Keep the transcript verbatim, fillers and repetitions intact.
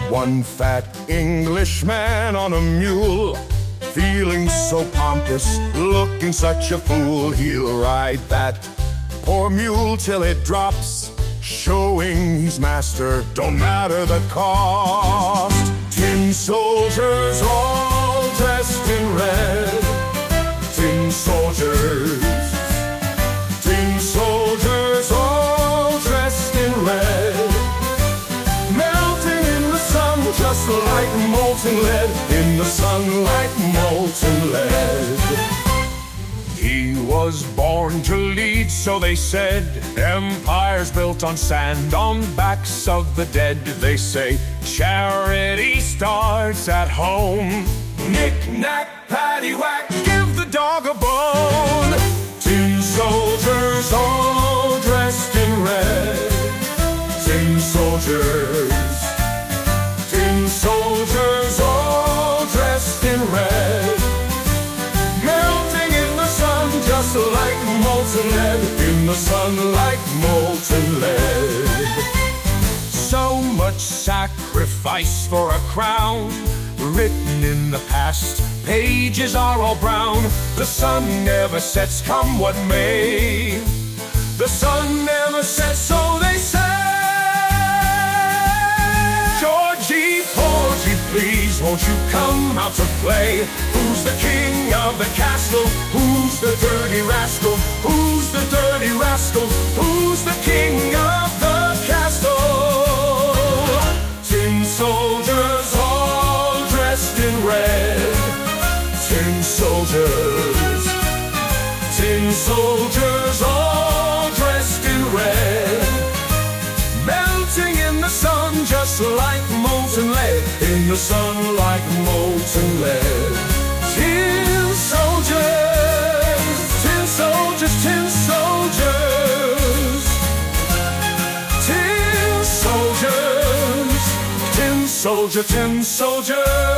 One fat Englishman on a mule, feeling so pompous, looking such a fool. He'll ride that poor mule till it drops, showing he's master, don't matter the cost. Tin soldiers all dressed in red, tin soldiers, tin soldiers all dressed in red, melting in the sun just like molten lead, in the sun like molten lead. He was born to lead, so they said, empires built on sand, on backs of the dead. They say charity starts at home. Knick-knack, paddywhack, give the dog a bone. Tin soldiers all dressed in red, tin soldiers, tin soldiers all dressed in red, just like molten lead, in the sun like molten lead. So much sacrifice for a crown, written in the past, pages are all brown. The sun never sets, come what may. The sun never sets, so they say. Georgie, Porgy, please won't you come out to play? Who's the king of the castle? Who's the dirty rascal? Who's the dirty rascal? Who's the king of the castle? Tin soldiers all dressed in red, tin soldiers, tin soldiers all dressed in red, melting in the sun just like molten lead, in the sun like molten lead. Tin soldiers, tin soldiers, tin soldiers, tin soldiers, tin soldier, tin soldiers.